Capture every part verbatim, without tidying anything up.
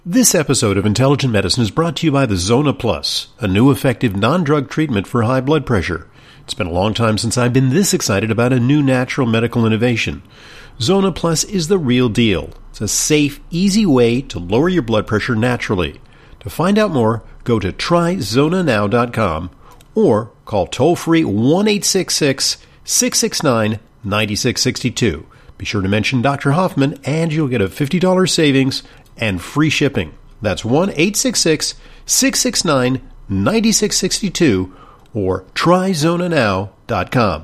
This episode of Intelligent Medicine is brought to you by the Zona Plus, a new effective non-drug treatment for high blood pressure. It's been a long time since I've been this excited about a new natural medical innovation. Zona Plus is the real deal. It's a safe, easy way to lower your blood pressure naturally. To find out more, go to try zona now dot com or call toll-free one eight six six, six six nine, nine six six two. Be sure to mention Doctor Hoffman and you'll get a fifty dollars savings and free shipping. That's one eight six six, six six nine, nine six six two or try zona now dot com.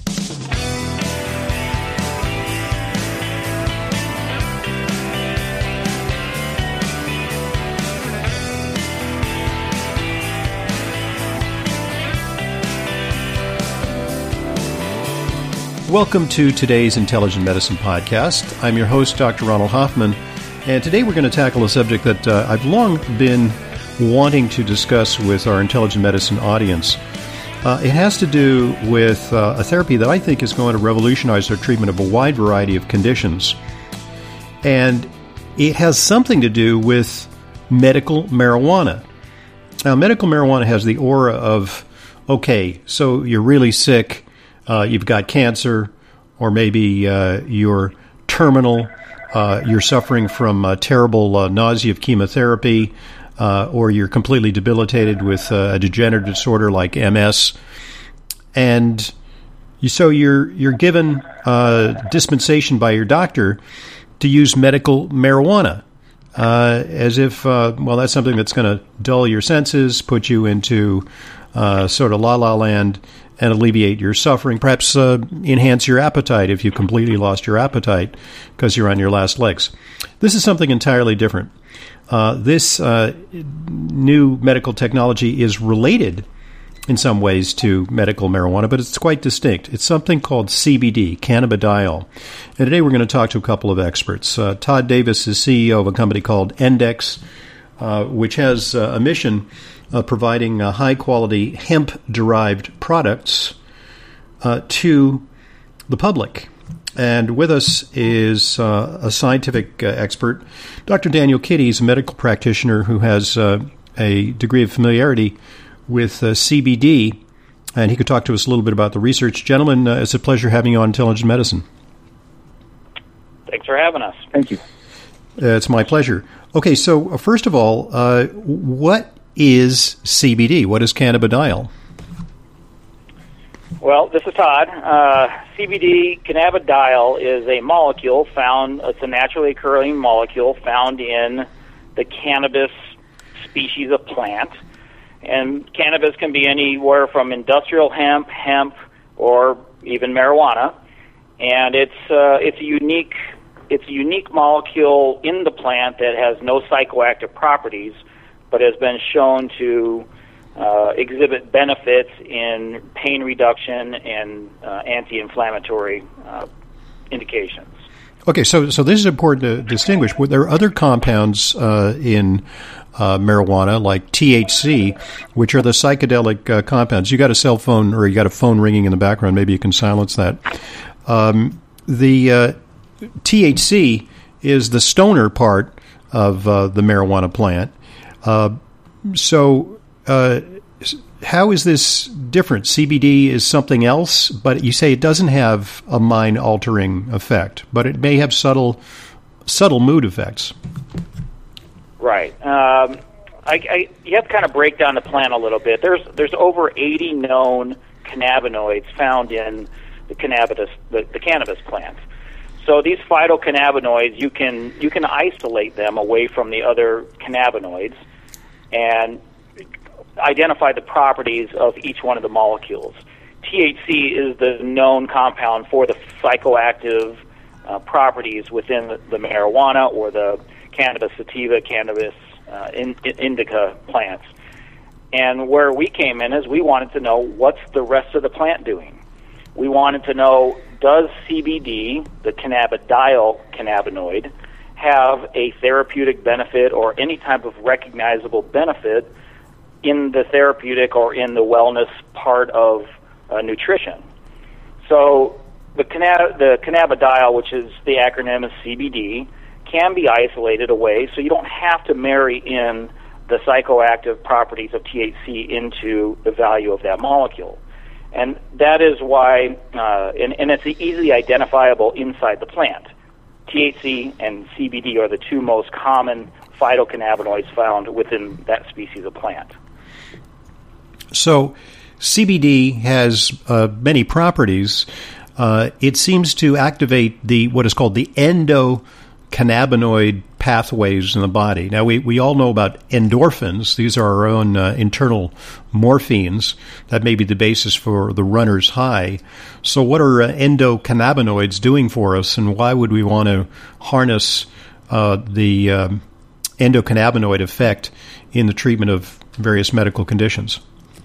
Welcome to today's Intelligent Medicine podcast. I'm your host, Doctor Ronald Hoffman. And today we're going to tackle a subject that uh, I've long been wanting to discuss with our Intelligent Medicine audience. Uh, it has to do with uh, a therapy that I think is going to revolutionize our treatment of a wide variety of conditions. And it has something to do with medical marijuana. Now, medical marijuana has the aura of, okay, so you're really sick, uh, you've got cancer, or maybe uh, you're terminal, Uh, you're suffering from uh, terrible uh, nausea of chemotherapy, uh, or you're completely debilitated with uh, a degenerative disorder like M S, and you, so you're you're given uh, dispensation by your doctor to use medical marijuana, uh, as if uh, well that's something that's going to dull your senses, put you into uh, sort of la la land, and alleviate your suffering, perhaps uh, enhance your appetite if you completely lost your appetite because you're on your last legs. This is something entirely different. Uh, this uh, new medical technology is related in some ways to medical marijuana, but it's quite distinct. It's something called C B D, cannabidiol. And today we're going to talk to a couple of experts. Uh, Todd Davis is C E O of a company called Endex, uh, which has uh, a mission Uh, providing uh, high-quality hemp-derived products uh, to the public. And with us is uh, a scientific uh, expert, Doctor Daniel Kitty. He's a medical practitioner who has uh, a degree of familiarity with uh, C B D, and he could talk to us a little bit about the research. Gentlemen, uh, it's a pleasure having you on Intelligent Medicine. Thanks for having us. Thank you. Uh, it's my pleasure. Okay, so uh, first of all, uh, what is C B D? What is cannabidiol? Well, this is Todd. Uh, C B D, cannabidiol, is a molecule found, it's a naturally occurring molecule found in the cannabis species of plant. And cannabis can be anywhere from industrial hemp, hemp, or even marijuana. And it's uh, it's a unique it's a unique molecule in the plant that has no psychoactive properties, but has been shown to uh, exhibit benefits in pain reduction and uh, anti-inflammatory uh, indications. Okay, so so this is important to distinguish. There are other compounds uh, in uh, marijuana, like T H C, which are the psychedelic uh, compounds. You got a cell phone, or you got a phone ringing in the background. Maybe you can silence that. Um, the uh, T H C is the stoner part of uh, the marijuana plant. Uh, so, uh, how is this different? C B D is something else, but you say it doesn't have a mind-altering effect, but it may have subtle, subtle mood effects. Right. Um, I, I, you have to kind of break down the plant a little bit. There's there's over eighty known cannabinoids found in the cannabis the, the cannabis plant. So these phytocannabinoids, you can you can isolate them away from the other cannabinoids and identify the properties of each one of the molecules. T H C is the known compound for the psychoactive uh, properties within the, the marijuana or the cannabis sativa, cannabis uh, in, indica plants. And where we came in is we wanted to know, what's the rest of the plant doing? We wanted to know, does C B D, the cannabidiol cannabinoid, have a therapeutic benefit or any type of recognizable benefit in the therapeutic or in the wellness part of uh, nutrition? So the, canna- the cannabidiol, which is the acronym is C B D, can be isolated away, so you don't have to marry in the psychoactive properties of T H C into the value of that molecule. And that is why, uh, and, and it's easily identifiable inside the plant. T H C and C B D are the two most common phytocannabinoids found within that species of plant. So C B D has uh, many properties. Uh, it seems to activate the what is called the endocannabinoid pathways in the body. Now, we, we all know about endorphins. These are our own uh, internal morphines. That may be the basis for the runner's high. So what are uh, endocannabinoids doing for us, and why would we want to harness uh, the um, endocannabinoid effect in the treatment of various medical conditions?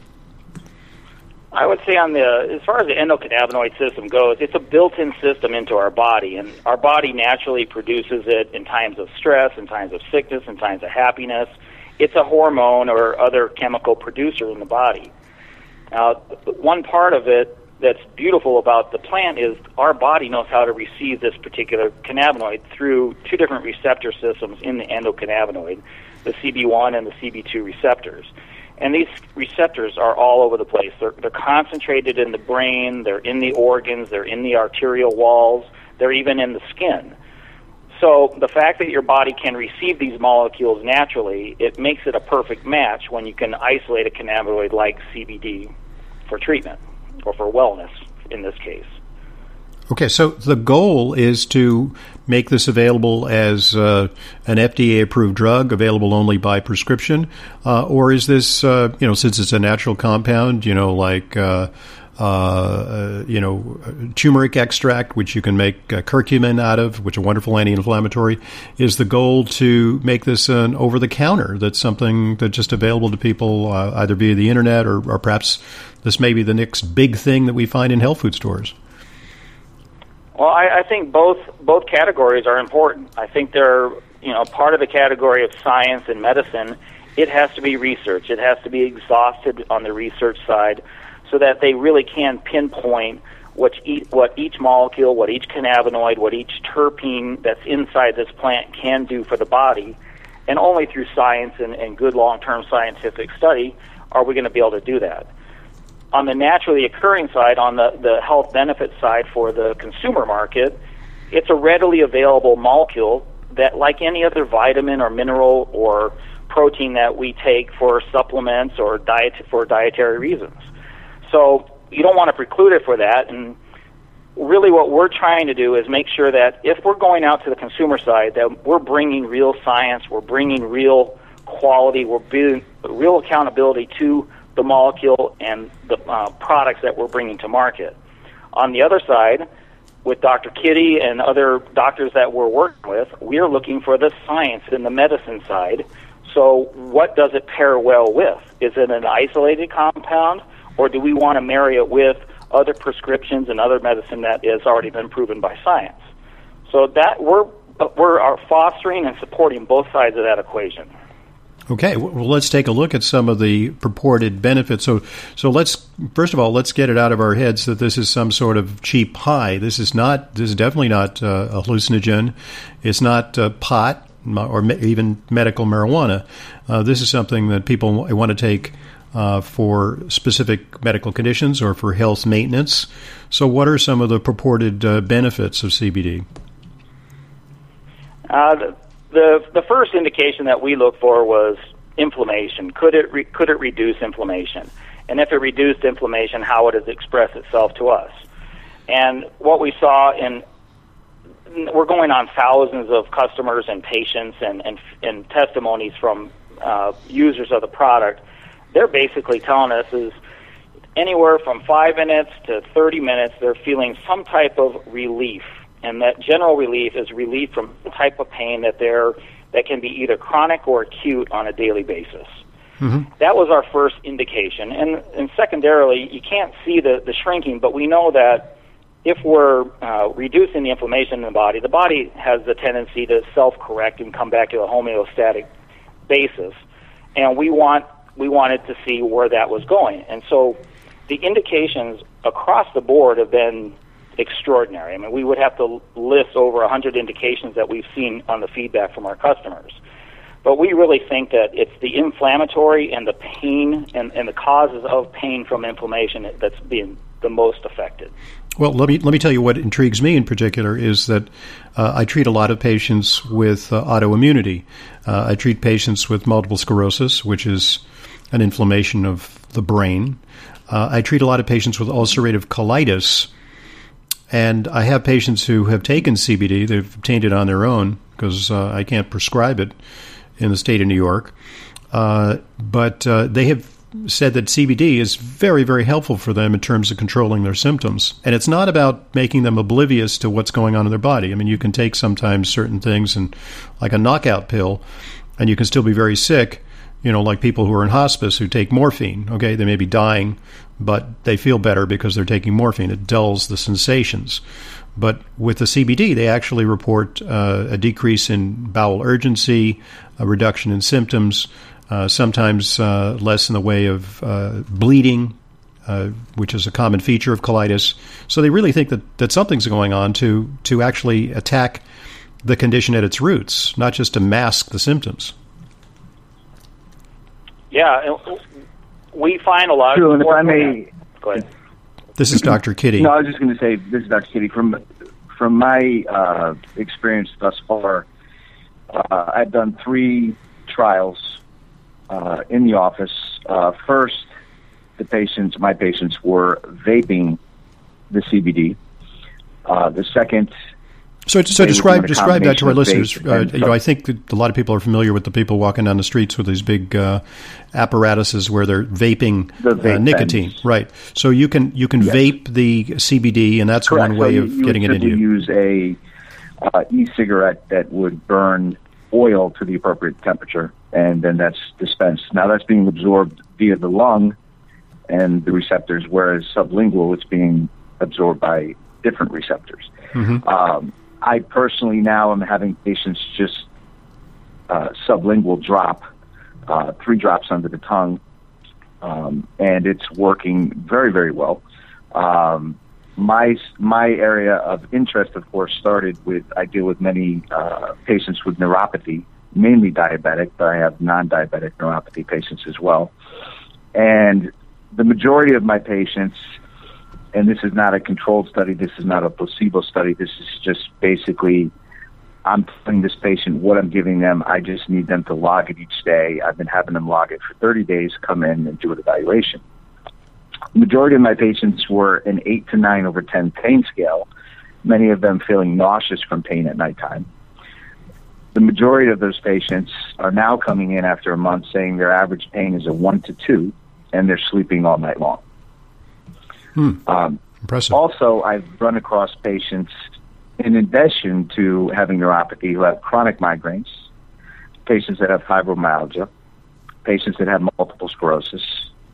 I would say on the, as far as the endocannabinoid system goes, it's a built-in system into our body, and our body naturally produces it in times of stress, in times of sickness, in times of happiness. It's a hormone or other chemical producer in the body. Now, one part of it that's beautiful about the plant is our body knows how to receive this particular cannabinoid through two different receptor systems in the endocannabinoid, the C B one and the C B two receptors. And these receptors are all over the place. They're, they're concentrated in the brain, they're in the organs, they're in the arterial walls, they're even in the skin. So the fact that your body can receive these molecules naturally, it makes it a perfect match when you can isolate a cannabinoid like C B D for treatment, or for wellness in this case. Okay, so the goal is to make this available as uh, an F D A-approved drug, available only by prescription, uh, or is this, uh, you know, since it's a natural compound, you know, like, uh, uh, you know, turmeric extract, which you can make uh, curcumin out of, which is a wonderful anti-inflammatory, is the goal to make this an over-the-counter, that's something that's just available to people uh, either via the internet, or, or perhaps this may be the next big thing that we find in health food stores? Well, I, I think both both categories are important. I think they're, you know, part of the category of science and medicine. It has to be research. It has to be exhausted on the research side, so that they really can pinpoint what each, what each molecule, what each cannabinoid, what each terpene that's inside this plant can do for the body. And only through science and, and good long-term scientific study are we going to be able to do that. On the naturally occurring side, on the, the health benefit side for the consumer market, it's a readily available molecule that, like any other vitamin or mineral or protein that we take for supplements or diet for dietary reasons. So you don't want to preclude it for that. And really what we're trying to do is make sure that if we're going out to the consumer side, that we're bringing real science, we're bringing real quality, we're bringing real accountability to the molecule and the uh, products that we're bringing to market. On the other side, with Doctor Kitty and other doctors that we're working with, we are looking for the science in the medicine side. So what does it pair well with? Is it an isolated compound, or do we want to marry it with other prescriptions and other medicine that has already been proven by science? So that we're we're are fostering and supporting both sides of that equation. Okay, well, let's take a look at some of the purported benefits. So, so let's first of all let's get it out of our heads that this is some sort of cheap high. This is not. This is definitely not uh, a hallucinogen. It's not uh, pot or me- even medical marijuana. Uh, this is something that people want to take uh, for specific medical conditions or for health maintenance. So, what are some of the purported uh, benefits of C B D? Uh, the- The the first indication that we look for was inflammation. Could it re, could it reduce inflammation? And if it reduced inflammation, how would it express itself to us? And what we saw in, we're going on thousands of customers and patients and, and, and testimonies from uh, users of the product. They're basically telling us is anywhere from five minutes to thirty minutes, they're feeling some type of relief. And that general relief is relief from the type of pain that they're that can be either chronic or acute on a daily basis. Mm-hmm. That was our first indication. And, and secondarily, you can't see the, the shrinking, but we know that if we're uh, reducing the inflammation in the body, the body has the tendency to self-correct and come back to a homeostatic basis. And we want we wanted to see where that was going. And so the indications across the board have been extraordinary. I mean, we would have to list over one hundred indications that we've seen on the feedback from our customers. But we really think that it's the inflammatory and the pain and, and the causes of pain from inflammation that's being the most affected. Well, let me let me tell you what intrigues me in particular is that uh, I treat a lot of patients with uh, autoimmunity. Uh, I treat patients with multiple sclerosis, which is an inflammation of the brain. Uh, I treat a lot of patients with ulcerative colitis, and I have patients who have taken C B D. They've obtained it on their own because uh, I can't prescribe it in the state of New York. Uh, but uh, they have said that C B D is very, very helpful for them in terms of controlling their symptoms. And it's not about making them oblivious to what's going on in their body. I mean, you can take sometimes certain things and like a knockout pill, and you can still be very sick, you know, like people who are in hospice who take morphine. Okay, they may be dying, but they feel better because they're taking morphine. It dulls the sensations. But with the C B D, they actually report uh, a decrease in bowel urgency, a reduction in symptoms, Uh, sometimes uh, less in the way of uh, bleeding, uh, which is a common feature of colitis. So they really think that, that something's going on to, to actually attack the condition at its roots, not just to mask the symptoms. Yeah, we find a lot True, of... and if I may... Go ahead. This is Doctor Kitty. No, I was just going to say, this is Doctor Kitty. From, from my uh, experience thus far, uh, I've done three trials Uh, in the office. Uh, first, the patients, my patients, were vaping the C B D. Uh, the second, so so describe describe that to our listeners. Uh, you know, I think that a lot of people are familiar with the people walking down the streets with these big uh, apparatuses where they're vaping the vape uh, nicotine. pens. Right. So you can you can Yes. vape the C B D, and that's Correct. one way so of you, getting you it into you. you. Use a uh, e-cigarette that would burn oil to the appropriate temperature, and then that's dispensed. Now that's being absorbed via the lung and the receptors, whereas sublingual, it's being absorbed by different receptors. Mm-hmm. Um, I personally now am having patients just uh, sublingual drop, uh, three drops under the tongue, um, and it's working very, very well. Um, My my area of interest, of course, started with, I deal with many uh, patients with neuropathy, mainly diabetic, but I have non-diabetic neuropathy patients as well. And the majority of my patients, and this is not a controlled study, this is not a placebo study, this is just basically, I'm telling this patient what I'm giving them, I just need them to log it each day. I've been having them log it for thirty days, come in and do an evaluation. The majority of my patients were an eight to nine over ten pain scale, many of them feeling nauseous from pain at nighttime. The majority of those patients are now coming in after a month saying their average pain is a one to two, and they're sleeping all night long. Hmm. Um, Impressive. Also, I've run across patients, in addition to having neuropathy, who have chronic migraines, patients that have fibromyalgia, patients that have multiple sclerosis,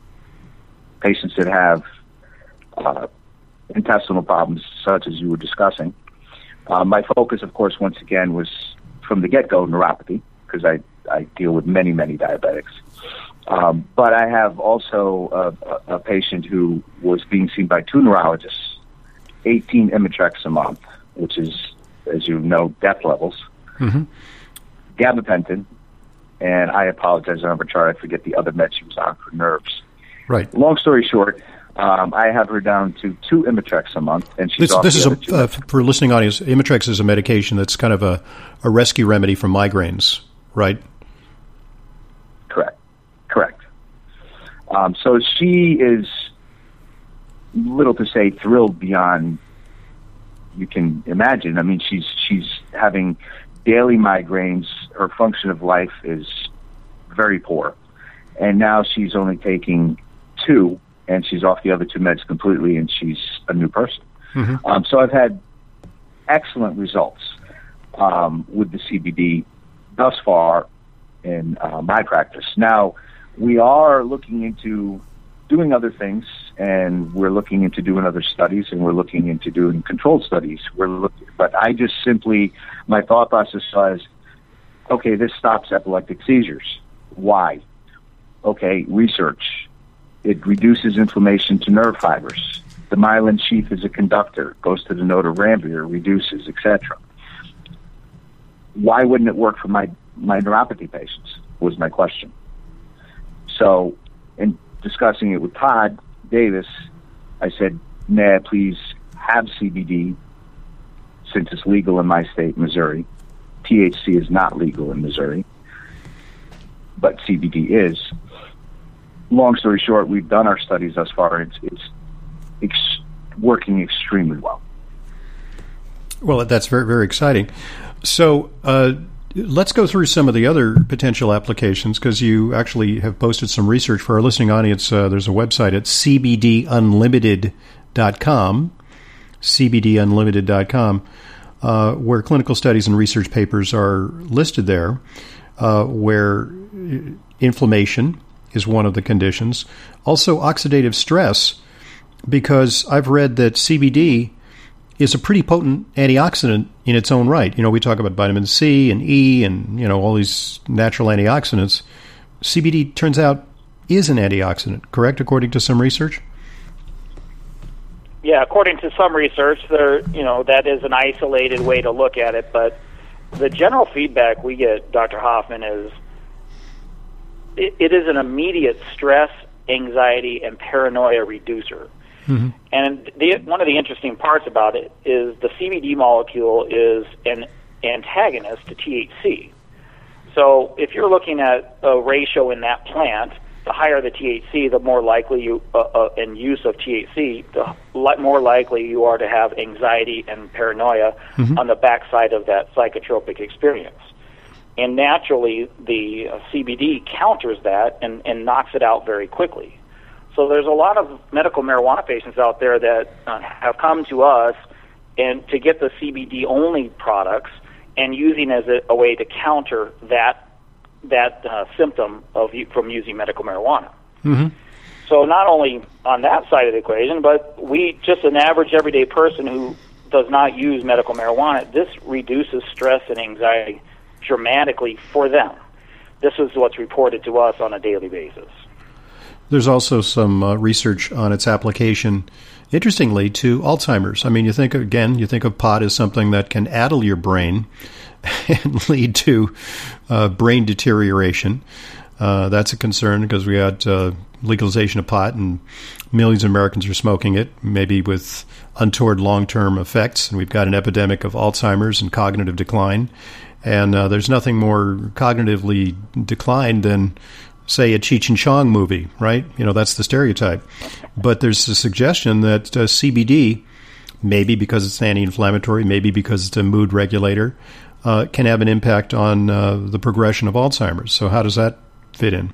patients that have uh, intestinal problems, such as you were discussing. Uh, my focus, of course, once again, was from the get-go neuropathy, because I, I deal with many, many diabetics. Um, but I have also a, a patient who was being seen by two neurologists, eighteen Imitrex a month, which is, as you know, death levels, Mm-hmm. gabapentin, and I apologize, I'm chart, I forget the other meds she was on for nerves. Right. Long story short, um, I have her down to two Imitrex a month, and she's This, off this the is other a two uh, meds. for listening audience. Imitrex is a medication that's kind of a, a rescue remedy for migraines, right? Correct. Correct. Um, so she is, little to say, thrilled beyond you can imagine. I mean, she's she's having daily migraines. Her function of life is very poor, and now she's only taking two, and she's off the other two meds completely, and she's a new person. Mm-hmm. Um, so I've had excellent results um, with the C B D thus far in uh, my practice. Now, we are looking into doing other things, and we're looking into doing other studies, and we're looking into doing controlled studies. We're looking, but I just simply, my thought process was, okay, this stops epileptic seizures. Why? Okay, research. It reduces inflammation to nerve fibers. The myelin sheath is a conductor, goes to the node of Ranvier, reduces, et cetera. Why wouldn't it work for my, my neuropathy patients, was my question. So in discussing it with Todd Davis, I said, may I please have C B D, since it's legal in my state, Missouri. T H C is not legal in Missouri, but C B D is. Long story short, we've done our studies thus far. It's it's, it's working extremely well. Well, that's very, very exciting. So uh, let's go through some of the other potential applications, because you actually have posted some research for our listening audience. Uh, there's a website at c b d unlimited dot com, c b d unlimited dot com, uh, where clinical studies and research papers are listed there, uh, where inflammation is one of the conditions. Also, oxidative stress, because I've read that C B D is a pretty potent antioxidant in its own right. You know, we talk about vitamin C and E and, you know, all these natural antioxidants. C B D, turns out, is an antioxidant, correct, according to some research? Yeah, according to some research, there, you know, that is an isolated way to look at it, but the general feedback we get, Doctor Hoffman, is it, it is an immediate stress, anxiety, and paranoia reducer. Mm-hmm. And the, one of the interesting parts about it is the C B D molecule is an antagonist to T H C. So if you're looking at a ratio in that plant, the higher the T H C, the more likely you, uh, uh, in use of T H C, the li- more likely you are to have anxiety and paranoia mm-hmm. on the backside of that psychotropic experience. And naturally, the uh, C B D counters that and, and knocks it out very quickly. So there's a lot of medical marijuana patients out there that uh, have come to us and to get the C B D-only products and using as a, a way to counter that that uh, symptom of from using medical marijuana. Mm-hmm. So not only on that side of the equation, but we, just an average everyday person who does not use medical marijuana, this reduces stress and anxiety dramatically for them. This is what's reported to us on a daily basis. There's also some uh, research on its application, interestingly, to Alzheimer's. I mean, you think, again, you think of pot as something that can addle your brain and lead to uh, brain deterioration. Uh, that's a concern because we had uh, legalization of pot and millions of Americans are smoking it, maybe with untoward long-term effects. And we've got an epidemic of Alzheimer's and cognitive decline. And uh, there's nothing more cognitively declined than, say, a Cheech and Chong movie, right? You know, that's the stereotype. But there's a suggestion that uh, C B D, maybe because it's anti-inflammatory, maybe because it's a mood regulator, uh, can have an impact on uh, the progression of Alzheimer's. So how does that fit in?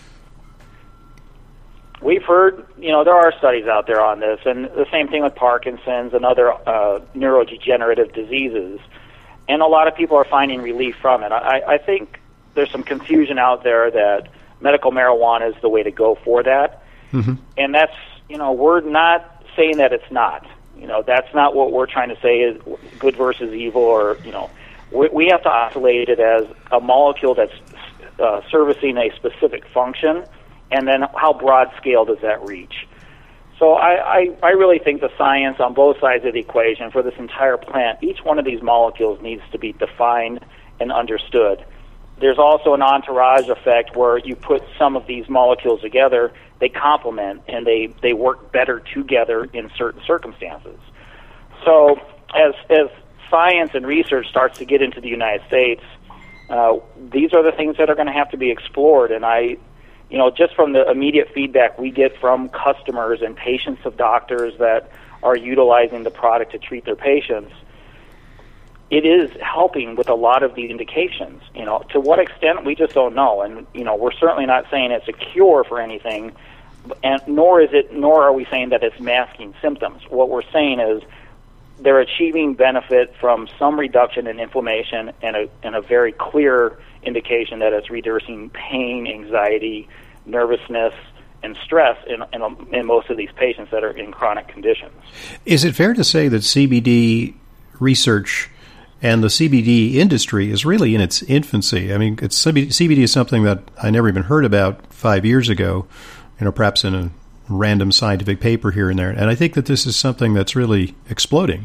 We've heard, you know, there are studies out there on this, and the same thing with Parkinson's and other uh, neurodegenerative diseases. And a lot of people are finding relief from it. I, I think there's some confusion out there that medical marijuana is the way to go for that. Mm-hmm. And that's, you know, we're not saying that it's not. You know, that's not what we're trying to say is good versus evil, or, you know, we, we have to isolate it as a molecule that's uh, servicing a specific function, and then how broad scale does that reach? So I, I, I really think the science on both sides of the equation for this entire plant, each one of these molecules needs to be defined and understood. There's also an entourage effect where you put some of these molecules together, they complement, and they, they work better together in certain circumstances. So as as science and research starts to get into the United States, uh, these are the things that are going to have to be explored. And I, you know, just from the immediate feedback we get from customers and patients of doctors that are utilizing the product to treat their patients, it is helping with a lot of the indications. You know, to what extent, we just don't know. And, you know, we're certainly not saying it's a cure for anything, and nor is it, nor are we saying that it's masking symptoms. What we're saying is they're achieving benefit from some reduction in inflammation and a, and a very clear indication that it's reducing pain, anxiety, nervousness, and stress in, in, in most of these patients that are in chronic conditions. Is it fair to say that C B D research and the C B D industry is really in its infancy? I mean, it's, C B D is something that I never even heard about five years ago, you know, perhaps in a random scientific paper here and there. And I think that this is something that's really exploding.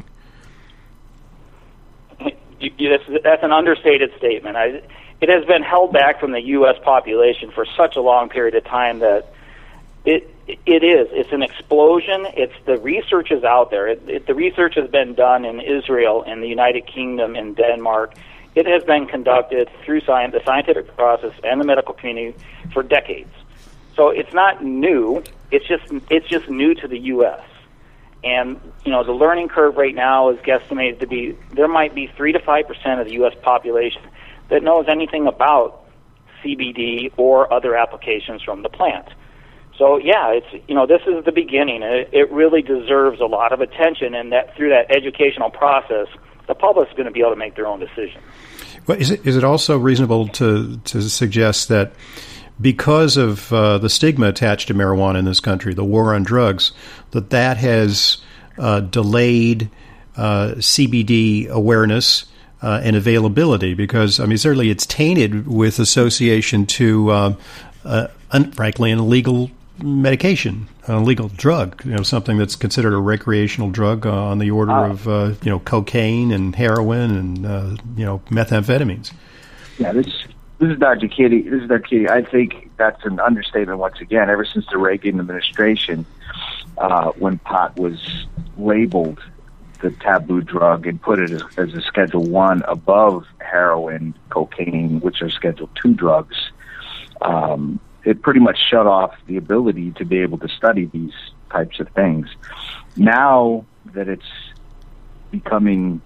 You, you, that's, that's an understated statement. I, it has been held back from the U S population for such a long period of time that it it is. It's an explosion. It's the research is out there. It, it, the research has been done in Israel, in the United Kingdom, in Denmark. It has been conducted through science, the scientific process and the medical community for decades. So it's not new. It's just it's just new to the U S And you know the learning curve right now is guesstimated to be there might be three to five percent of the U S population that knows anything about C B D or other applications from the plant. So yeah, it's you know this is the beginning. It, it really deserves a lot of attention, and that through that educational process, the public is going to be able to make their own decisions. Well, is it is it also reasonable to to suggest that because of uh, the stigma attached to marijuana in this country, the war on drugs, that that has uh, delayed uh, C B D awareness uh, and availability? Because I mean, certainly it's tainted with association to, uh, uh, un- frankly, an illegal medication, an illegal drug, you know, something that's considered a recreational drug uh, on the order uh, of, uh, you know, cocaine and heroin and, uh, you know, methamphetamines. Yeah, this this is Doctor Kitty. This is Doctor Kitty. I think that's an understatement once again. Ever since the Reagan administration, uh, when pot was labeled the taboo drug and put it as, as a Schedule One above heroin, cocaine, which are Schedule Two drugs, um, it pretty much shut off the ability to be able to study these types of things. Now that it's becoming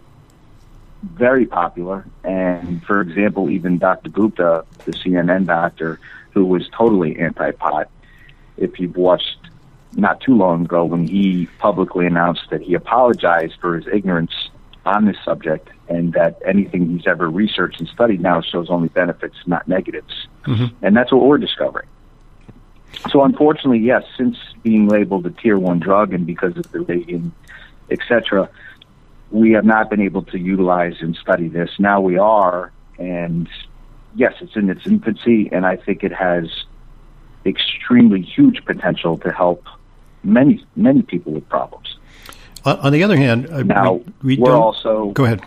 very popular, and for example, even Doctor Gupta, the C N N doctor, who was totally anti-pot, if you've watched not too long ago when he publicly announced that he apologized for his ignorance on this subject, and that anything he's ever researched and studied now shows only benefits, not negatives. Mm-hmm. And that's what we're discovering. So unfortunately, yes, since being labeled a tier one drug and because of the Reagan, et cetera, we have not been able to utilize and study this. Now we are, and yes, it's in its infancy, and I think it has extremely huge potential to help many, many people with problems. Uh, on the other hand, uh, now we, we we're don't... also go ahead.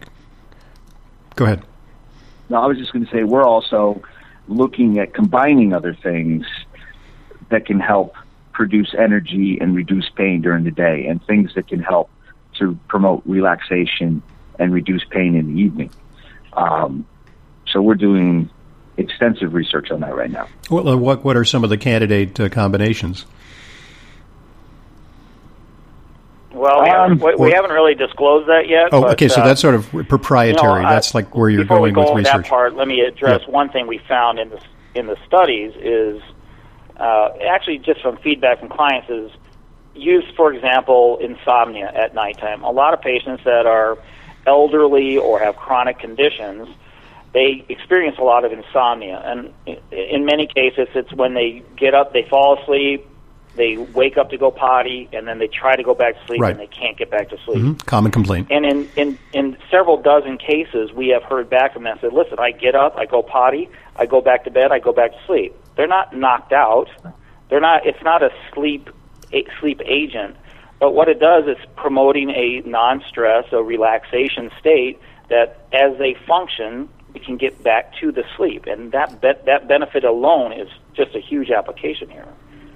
Go ahead. No, I was just going to say we're also looking at combining other things that can help produce energy and reduce pain during the day, and things that can help to promote relaxation and reduce pain in the evening. Um, so we're doing extensive research on that right now. Well, uh, what what are some of the candidate uh, combinations? Well, we, um, haven't, we, we haven't really disclosed that yet. Oh, but, okay, so uh, that's sort of proprietary. You know, that's I, like where you're going going we go with research. That part, let me address yeah. one thing we found in the in the studies is uh, actually just from feedback from clients is use, for example, insomnia at nighttime. A lot of patients that are elderly or have chronic conditions, they experience a lot of insomnia, and in many cases, it's when they get up, they fall asleep. They wake up to go potty, and then they try to go back to sleep, right. and they can't get back to sleep. Mm-hmm. Common complaint. And in, in, in several dozen cases, we have heard back from them and said, listen, I get up, I go potty, I go back to bed, I go back to sleep. They're not knocked out. They're not. It's not a sleep a sleep agent, but what it does is promoting a non-stress, a relaxation state that as they function, we can get back to the sleep. And that be- that benefit alone is just a huge application here.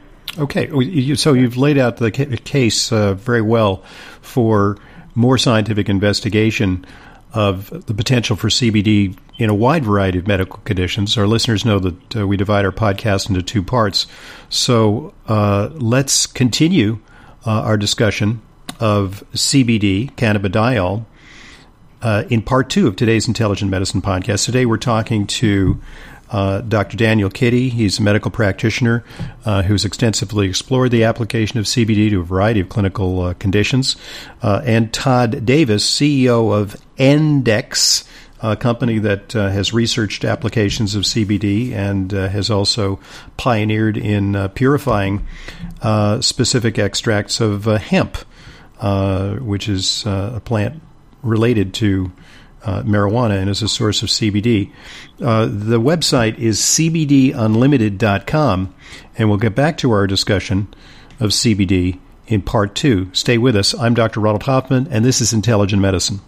Okay, so you've laid out the case uh, very well for more scientific investigation of the potential for C B D in a wide variety of medical conditions. Our listeners know that uh, we divide our podcast into two parts. So uh, let's continue uh, our discussion of C B D, cannabidiol, uh, in part two of today's Intelligent Medicine podcast. Today we're talking to Uh, Doctor Daniel Kitty. He's a medical practitioner uh, who's extensively explored the application of C B D to a variety of clinical uh, conditions. Uh, and Todd Davis, C E O of Endex, a company that uh, has researched applications of C B D and uh, has also pioneered in uh, purifying uh, specific extracts of uh, hemp, uh, which is uh, a plant related to Uh, marijuana and is a source of C B D. Uh, the website is c b d unlimited dot com, and we'll get back to our discussion of C B D in part two. Stay with us. I'm Doctor Ronald Hoffman, and this is Intelligent Medicine.